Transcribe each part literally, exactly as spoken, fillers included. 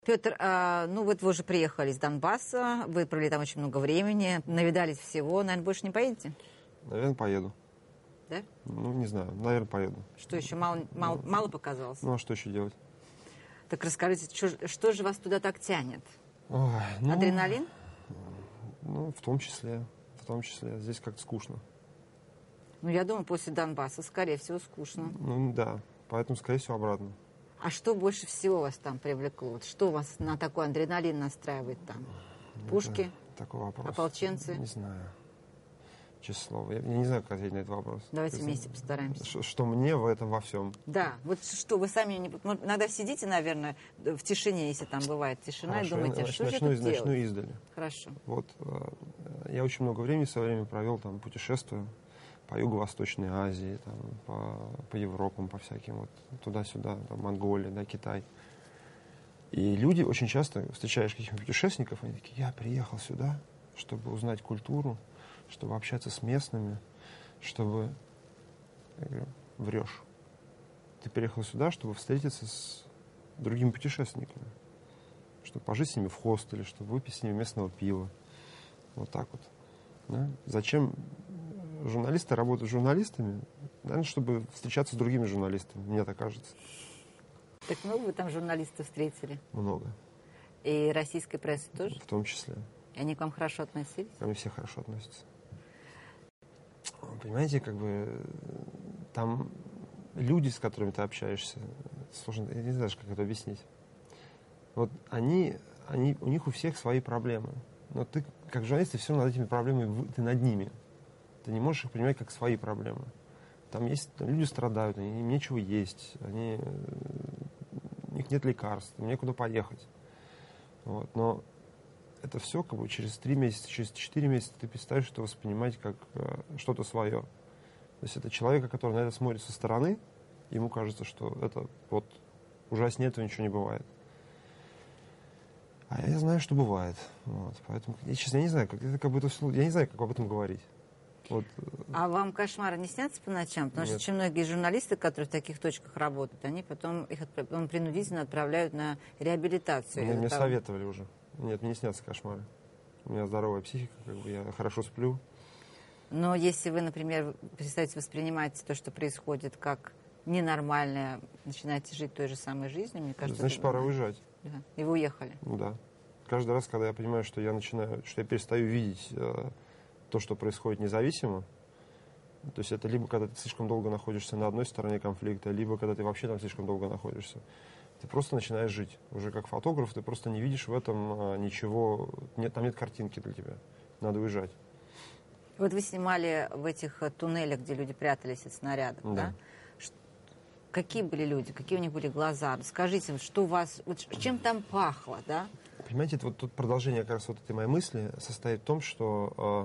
Петр, а, ну вот вы уже приехали из Донбасса, вы провели там очень много времени, навидались всего, наверное, больше не поедете? Наверное, поеду. Да? Ну, не знаю, наверное, поеду. Что еще, мало, мало, ну, мало показалось? Ну, а что еще делать? Так расскажите, что, что же вас туда так тянет? Ой, ну, Адреналин? Ну, в том числе, в том числе. Здесь как-то скучно. Ну, я думаю, после Донбасса, скорее всего, скучно. Ну, да, поэтому, скорее всего, обратно. А что больше всего вас там привлекло? Вот что вас на такой адреналин настраивает там? Пушки? Это такой вопрос. Ополченцы? Не знаю. Честное слово. Я, я не знаю, как ответить на этот вопрос. Давайте есть, вместе постараемся. Что, что мне в этом во всем? Да, вот что, вы сами не... Иногда сидите, наверное, в тишине, если там бывает тишина, Хорошо, и думаете, я, что начну, же это начну делать? издали. Хорошо. Вот, я очень много времени в свое время провел, там, путешествую по Юго-Восточной Азии, там, по, по Европам, по всяким, вот, туда-сюда, там, Монголия, да, Китай. И люди очень часто, встречаешь каких-нибудь путешественников, они такие: я приехал сюда, чтобы узнать культуру, чтобы общаться с местными, чтобы... Я говорю: врешь. Ты приехал сюда, чтобы встретиться с другими путешественниками, чтобы пожить с ними в хостеле, чтобы выпить с ними местного пива. Вот так вот. Да? Зачем журналисты работают с журналистами? Наверное, чтобы встречаться с другими журналистами, мне так кажется. Так много вы там журналистов встретили? Много. И российской прессы тоже? В том числе. И они к вам хорошо относились? Ко мне все хорошо относятся. Понимаете, как бы там люди, с которыми ты общаешься, сложно, я не знаю, как это объяснить. Вот они, они, у них у всех свои проблемы. Но ты, как журналист, ты все равно над этими проблемами, ты над ними. Ты не можешь их принимать как свои проблемы. Там есть, там люди страдают, они, им нечего есть, они, у них нет лекарств, им некуда поехать. Вот. Но это все как бы через три месяца, через четыре месяца ты перестаешь это воспринимать как э, что-то свое. То есть это человек, который на это смотрит со стороны, ему кажется, что это вот ужаснее этого ничего не бывает. А я знаю, что бывает. Вот. Поэтому, я, честно, я не знаю, как это как бы это, я не знаю, как об этом говорить. Вот. А вам кошмары не снятся по ночам? Потому Нет. что очень многие журналисты, которые в таких точках работают, они потом их потом принудительно отправляют на реабилитацию. Мне, мне того... советовали уже. Нет, мне не снятся кошмары. У меня здоровая психика, как бы я хорошо сплю. Но если вы, например, перестаете воспринимать то, что происходит, как ненормальное, начинаете жить той же самой жизнью, мне кажется... Значит, пора уезжать. Да. И вы уехали? Да. Каждый раз, когда я понимаю, что я начинаю, что я перестаю видеть э, то, что происходит независимо, то есть это либо когда ты слишком долго находишься на одной стороне конфликта, либо когда ты вообще там слишком долго находишься, ты просто начинаешь жить. Уже как фотограф ты просто не видишь в этом э, ничего, нет, там нет картинки для тебя. Надо уезжать. Вот вы снимали в этих туннелях, где люди прятались от снарядов, да? Да? Какие были люди, какие у них были глаза? Скажите, что у вас, вот чем там пахло, да? Понимаете, это вот тут продолжение как раз вот этой моей мысли состоит в том, что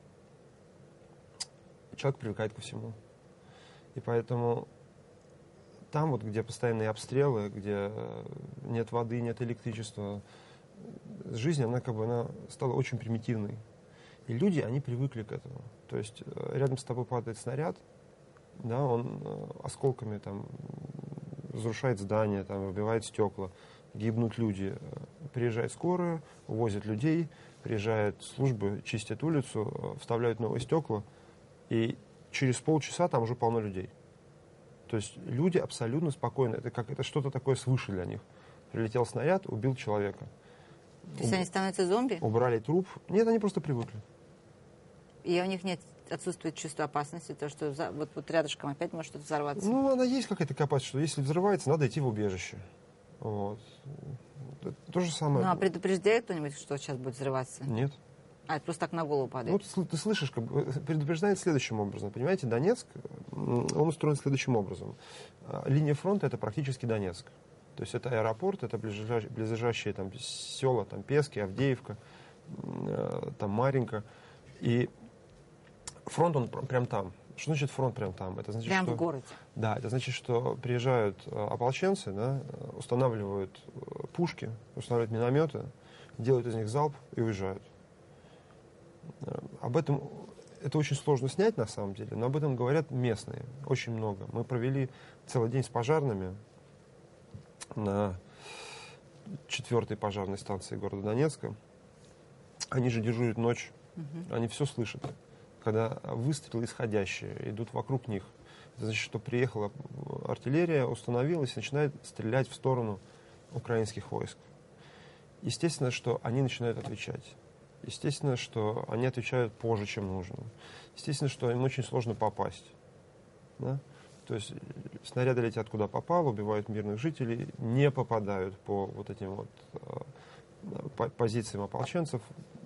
э, человек привыкает ко всему. И поэтому там вот, где постоянные обстрелы, где нет воды, нет электричества, жизнь, она как бы она стала очень примитивной. И люди, они привыкли к этому. То есть рядом с тобой падает снаряд, да, он осколками там разрушает здания, там, выбивает стекла, гибнут люди. Приезжает скорая, увозят людей, приезжают службы, чистят улицу, вставляют новые стекла, и через полчаса там уже полно людей. То есть люди абсолютно спокойны. Это как это что-то такое свыше для них. Прилетел снаряд, убил человека. То есть Уб... они становятся зомби? Убрали труп. Нет, они просто привыкли. И у них нет, отсутствует чувство опасности, то, что за, вот, вот рядышком опять может что-то взорваться? Ну, она есть какая-то опасность, что если взрывается, надо идти в убежище. Вот. То же самое. Ну, а предупреждает кто-нибудь, что сейчас будет взрываться? Нет. А, это просто так на голову падает? Ну, ты, ты слышишь, как бы, предупреждает следующим образом. Понимаете, Донецк, он устроен следующим образом. Линия фронта – это практически Донецк. То есть это аэропорт, это близлежащие, близлежащие там, села, там, Пески, Авдеевка, там, Маринка. И фронт, он прям там. Что значит фронт прям там? Это значит, прям что, в городе? Да, это значит, что приезжают ополченцы, да, устанавливают пушки, устанавливают минометы, делают из них залп и уезжают. Об этом, это очень сложно снять на самом деле, но об этом говорят местные, очень много. Мы провели целый день с пожарными на четвертой пожарной станции города Донецка. Они же дежурят ночь, угу. Они все слышат. Когда выстрелы исходящие идут вокруг них, это значит, что приехала артиллерия, установилась и начинает стрелять в сторону украинских войск. Естественно, что они начинают отвечать. Естественно, что они отвечают позже, чем нужно. Естественно, что им очень сложно попасть. Да? То есть снаряды летят куда попало, убивают мирных жителей, не попадают по вот этим вот по позициям ополченцев.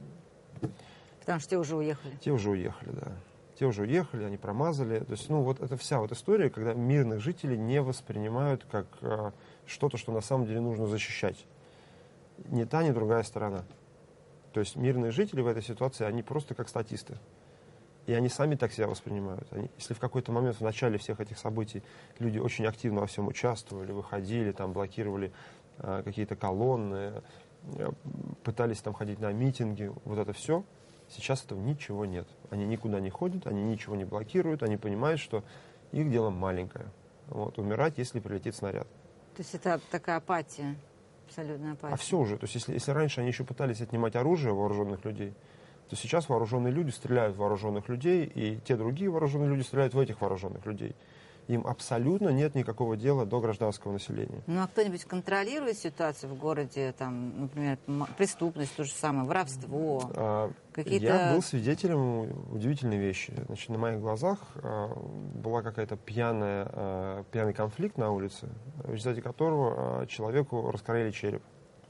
Потому что те уже уехали. Те уже уехали, да. Те уже уехали, они промазали. То есть, ну, вот это вся вот история, когда мирных жителей не воспринимают как э, что-то, что на самом деле нужно защищать. Ни та, ни другая сторона. То есть мирные жители в этой ситуации, они просто как статисты. И они сами так себя воспринимают. Они, если в какой-то момент в начале всех этих событий люди очень активно во всем участвовали, выходили, там, блокировали э, какие-то колонны, э, пытались там ходить на митинги, вот это все, сейчас этого ничего нет. Они никуда не ходят, они ничего не блокируют, они понимают, что их дело маленькое. Вот, умирать, если прилетит снаряд. То есть это такая апатия, абсолютная апатия. А все уже. То есть если, если раньше они еще пытались отнимать оружие у вооруженных людей, то сейчас вооруженные люди стреляют в вооруженных людей, и те другие вооруженные люди стреляют в этих вооруженных людей. Им абсолютно нет никакого дела до гражданского населения. Ну а кто-нибудь контролирует ситуацию в городе, там, например, преступность, то же самое, воровство? А, какие-то... Я был свидетелем удивительной вещи. Значит, на моих глазах а, была какая-то пьяная, а, пьяный конфликт на улице, в результате которого а, человеку раскроили череп.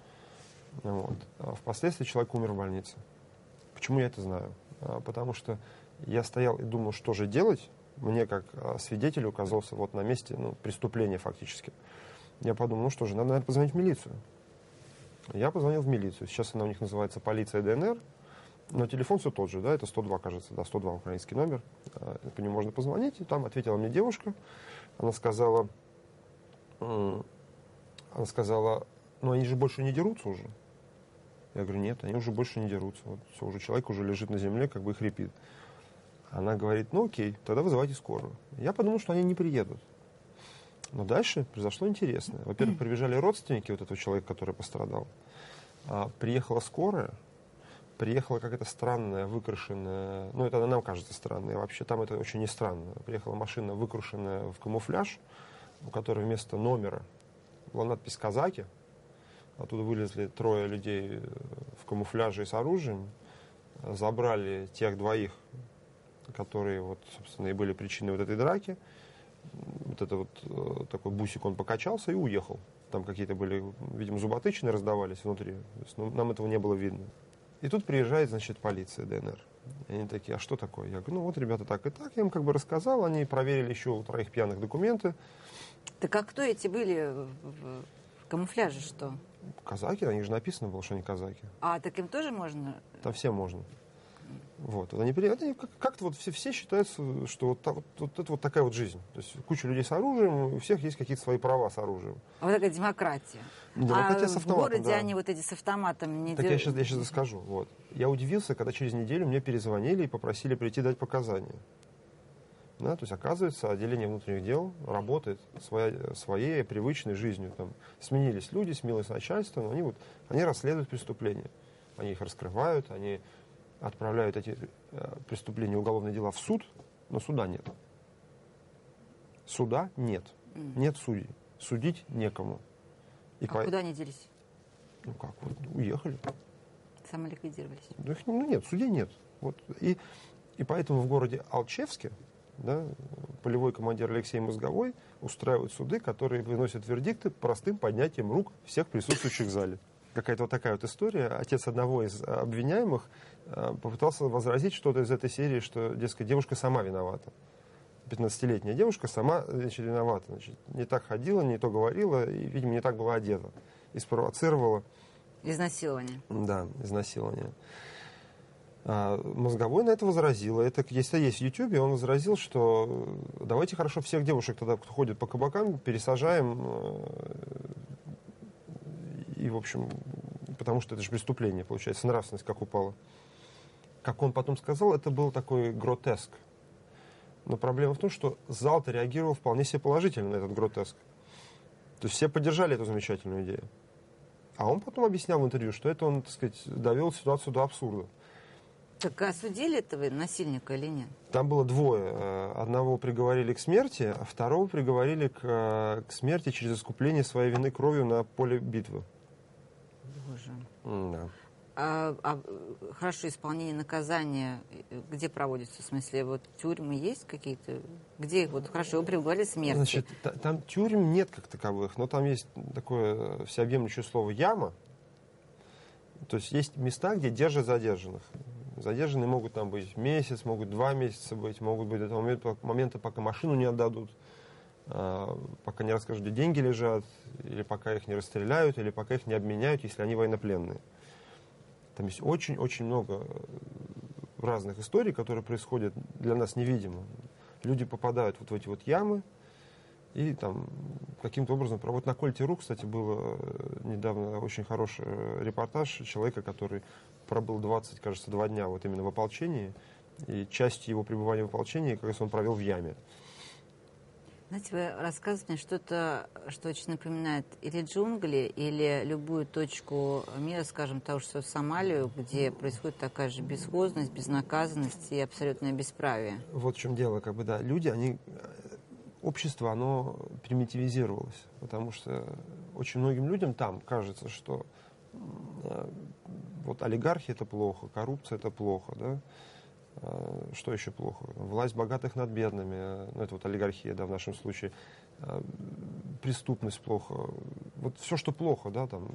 Вот. А впоследствии человек умер в больнице. Почему я это знаю? А, потому что я стоял и думал, что же делать. Мне, как свидетелю, оказался вот на месте ну, преступления фактически. Я подумал, ну что же, надо, наверное, позвонить в милицию. Я позвонил в милицию. Сейчас она у них называется полиция ДНР, но телефон все тот же, да, это сто два, кажется, да, сто два украинский номер. По нему можно позвонить, и там ответила мне девушка. Она сказала, она сказала, ну они же больше не дерутся уже. Я говорю, нет, они уже больше не дерутся. Вот, все, уже человек уже лежит на земле, как бы и хрипит. Она говорит, ну окей, тогда вызывайте скорую. Я подумал, что они не приедут. Но дальше произошло интересное. Во-первых, прибежали родственники вот этого человека, который пострадал. А, приехала скорая, приехала какая-то странная, выкрашенная, ну это нам кажется странной, а вообще там это очень не странно. Приехала машина, выкрашенная в камуфляж, у которой вместо номера была надпись «Казаки». Оттуда вылезли трое людей в камуфляже и с оружием, забрали тех двоих, которые, вот, собственно, и были причиной вот этой драки. Вот это вот э, такой бусик, он покачался и уехал. Там какие-то были, видимо, зуботычины раздавались внутри. То есть, ну, нам этого не было видно. И тут приезжает, значит, полиция ДНР. И они такие, а что такое? Я говорю, ну вот, ребята, так и так. Я им как бы рассказал, они проверили еще у троих пьяных документы. Так а кто эти были в, в камуфляже, что? Казаки, они же написано было, что они казаки. А, так им тоже можно? Там всем можно. Вот. Они, они как-то вот все, все считают, что вот, вот, вот это вот такая вот жизнь. То есть куча людей с оружием, у всех есть какие-то свои права с оружием. А вот такая демократия. Демократия а с автоматом, в городе да. они вот эти с автоматом не Так делают? я сейчас, я сейчас расскажу. Вот. Я удивился, когда через неделю мне перезвонили и попросили прийти дать показания. Да, то есть, оказывается, отделение внутренних дел работает своей, своей привычной жизнью. Там сменились люди, сменилось начальство, но они, вот, они расследуют преступления. Они их раскрывают, они отправляют эти э, преступления, уголовные дела в суд, но суда нет. Суда нет. Mm. Нет судей. Судить некому. И а по... куда они делись? Ну как, вот, уехали. Самоликвидировались? Ну, их, ну нет, судей нет. Вот. И, и поэтому в городе Алчевске, да, полевой командир Алексей Мозговой устраивает суды, которые выносят вердикты простым поднятием рук всех присутствующих в зале. Какая-то вот такая вот история. Отец одного из обвиняемых э, попытался возразить что-то из этой серии, что, дескать, девушка сама виновата. пятнадцатилетняя девушка сама, значит, виновата. Значит, не так ходила, не то говорила, и, видимо, не так была одета. И спровоцировала... Изнасилование. Да, изнасилование. А Мозговой на это возразил. Это, если есть в Ютьюбе, он возразил, что давайте хорошо всех девушек тогда, кто ходит по кабакам, пересажаем. И, в общем, потому что это же преступление, получается, нравственность как упала. Как он потом сказал, это был такой гротеск. Но проблема в том, что зал-то реагировал вполне себе положительно на этот гротеск. То есть все поддержали эту замечательную идею. А он потом объяснял в интервью, что это он, так сказать, довел ситуацию до абсурда. Так осудили этого насильника или нет? Там было двое. Одного приговорили к смерти, а второго приговорили к, к смерти через искупление своей вины кровью на поле битвы. Боже. Да. А, а, хорошо, исполнение наказания где проводится? В смысле, вот тюрьмы есть какие-то? Где их? Вот хорошо, его приговорили к смерти. Значит, та, там тюрем нет как таковых, но там есть такое всеобъемлющее слово «яма». То есть есть места, где держат задержанных. Задержанные могут там быть месяц, могут два месяца быть, могут быть до того момента, момента пока машину не отдадут, пока не расскажут, где деньги лежат, или пока их не расстреляют, или пока их не обменяют, если они военнопленные. Там есть очень-очень много разных историй, которые происходят для нас невидимо. Люди попадают вот в эти вот ямы и там каким-то образом проводят. На Кольте.ру, кстати, был недавно очень хороший репортаж человека, который пробыл двадцать, кажется, два дня вот именно в ополчении. И часть его пребывания в ополчении, как раз он провел в яме. Знаете, вы рассказываете мне что-то, что очень напоминает или джунгли, или любую точку мира, скажем, того же Сомалию, где происходит такая же бесхозность, безнаказанность и абсолютное бесправие. Вот в чем дело, как бы, да, люди, они, общество, оно примитивизировалось, потому что очень многим людям там кажется, что э, вот олигархия это плохо, коррупция это плохо, да. Что еще плохо? Власть богатых над бедными, ну это вот олигархия, да, в нашем случае, преступность плохо, вот все, что плохо, да, там,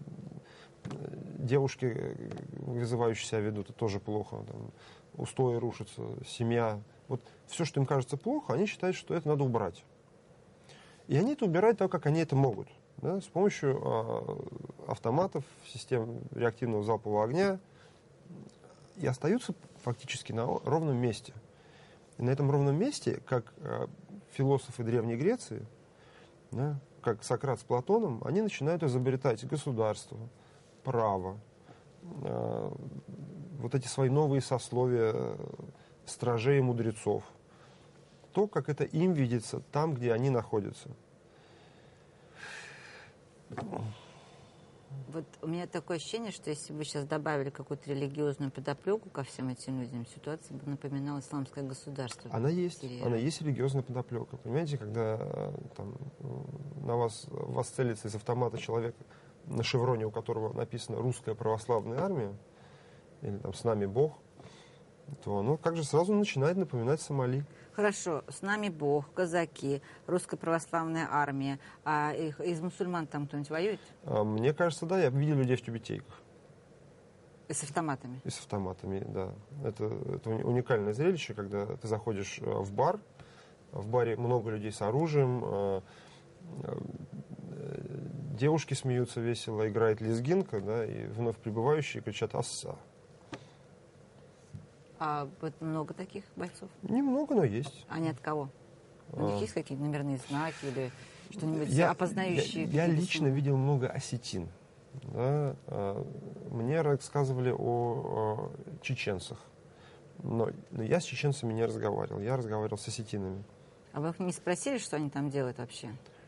девушки, вызывающие себя ведут, это тоже плохо, там, устои рушатся, семья, вот все, что им кажется плохо, они считают, что это надо убрать. И они это убирают так, как они это могут, да, с помощью а, автоматов, систем реактивного залпового огня, и остаются фактически на ровном месте. И на этом ровном месте, как э, философы Древней Греции, да, как Сократ с Платоном, они начинают изобретать государство, право, э, вот эти свои новые сословия э, стражей и мудрецов. То, как это им видится там, где они находятся. Вот у меня такое ощущение, что если бы сейчас добавили какую-то религиозную подоплеку ко всем этим людям, ситуация бы напоминала исламское государство. Она есть, она есть религиозная подоплека. Понимаете, когда там, на вас, вас целится из автомата человек, на шевроне у которого написано «Русская православная армия», или там «С нами Бог», то оно как же сразу начинает напоминать Сомали. Хорошо, с нами Бог, казаки, русская православная армия. А их, из мусульман там кто-нибудь воюет? А, мне кажется, да, я видел людей в тюбетейках. И с автоматами? И с автоматами, да. Это, это уникальное зрелище, когда ты заходишь в бар, в баре много людей с оружием, девушки смеются весело, играет лезгинка, да, и вновь прибывающие кричат «Асса». А вот много таких бойцов? Немного, но есть. Они от кого? У них А... есть какие-то номерные знаки или что-нибудь я, опознающие? Я, я лично видел много осетин. Да? Мне рассказывали о, о чеченцах. Но, но я с чеченцами не разговаривал. Я разговаривал с осетинами. А вы их не спросили, что они там делают вообще?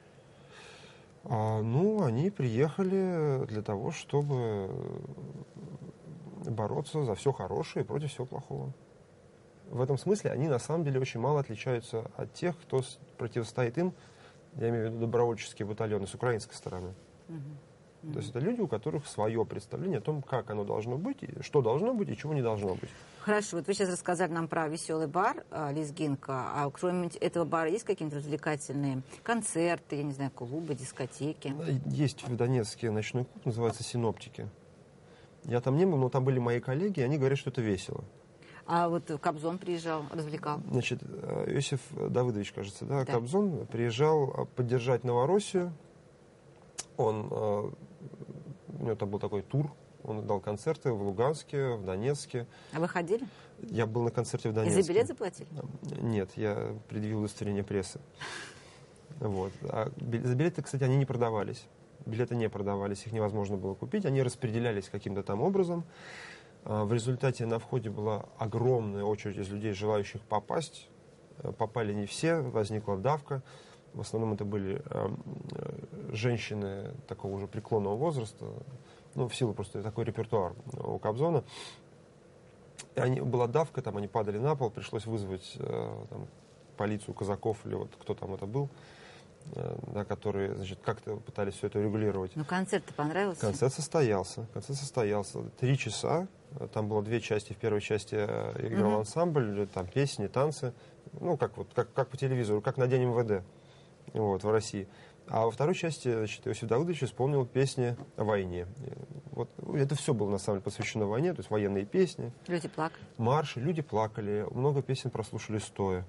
А, ну, они приехали для того, чтобы бороться за все хорошее и против всего плохого. В этом смысле они на самом деле очень мало отличаются от тех, кто противостоит им, я имею в виду добровольческие батальоны с украинской стороны. Uh-huh. Uh-huh. То есть это люди, у которых свое представление о том, как оно должно быть, что должно быть и чего не должно быть. Хорошо, вот вы сейчас рассказали нам про веселый бар «Лезгинка», а кроме этого бара есть какие-то развлекательные концерты, я не знаю, клубы, дискотеки? Есть в Донецке ночной клуб, называется «Синоптики». Я там не был, но там были мои коллеги, и они говорят, что это весело. А вот Кобзон приезжал, развлекал? Значит, Иосиф Давыдович, кажется, да, да. Кобзон приезжал поддержать Новороссию. Он, у него там был такой тур, он дал концерты в Луганске, в Донецке. А вы ходили? Я был на концерте в Донецке. И за билет заплатили? Нет, я предъявил удостоверение прессы. Вот. А за билеты, кстати, они не продавались. Билеты не продавались, их невозможно было купить. Они распределялись каким-то там образом. В результате на входе была огромная очередь из людей, желающих попасть. Попали не все, возникла давка. В основном это были э, женщины такого уже преклонного возраста, ну, в силу просто такой репертуар у Кобзона. И они, была давка, там они падали на пол, пришлось вызвать э, там, полицию, казаков или вот кто там это был, э, да, которые, значит, как-то пытались все это регулировать. Ну, концерт-то понравился? Концерт состоялся. Концерт состоялся. Три часа. Там было две части. В первой части играл mm-hmm. ансамбль, там песни, танцы. Ну, как, вот, как, как по телевизору, как на День МВД вот, в России. А во второй части, значит, Иосиф Давыдович исполнил песни о войне. Вот, это все было, на самом деле, посвящено войне, то есть военные песни. Люди плакали. Марши, люди плакали. Много песен прослушали стоя.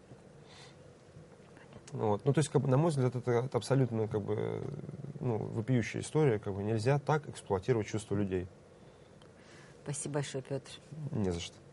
Вот. Ну, то есть, как бы, на мой взгляд, это, это абсолютно как бы, ну, вопиющая история. Как бы, нельзя так эксплуатировать чувства людей. Спасибо большое, Петр. Не за что.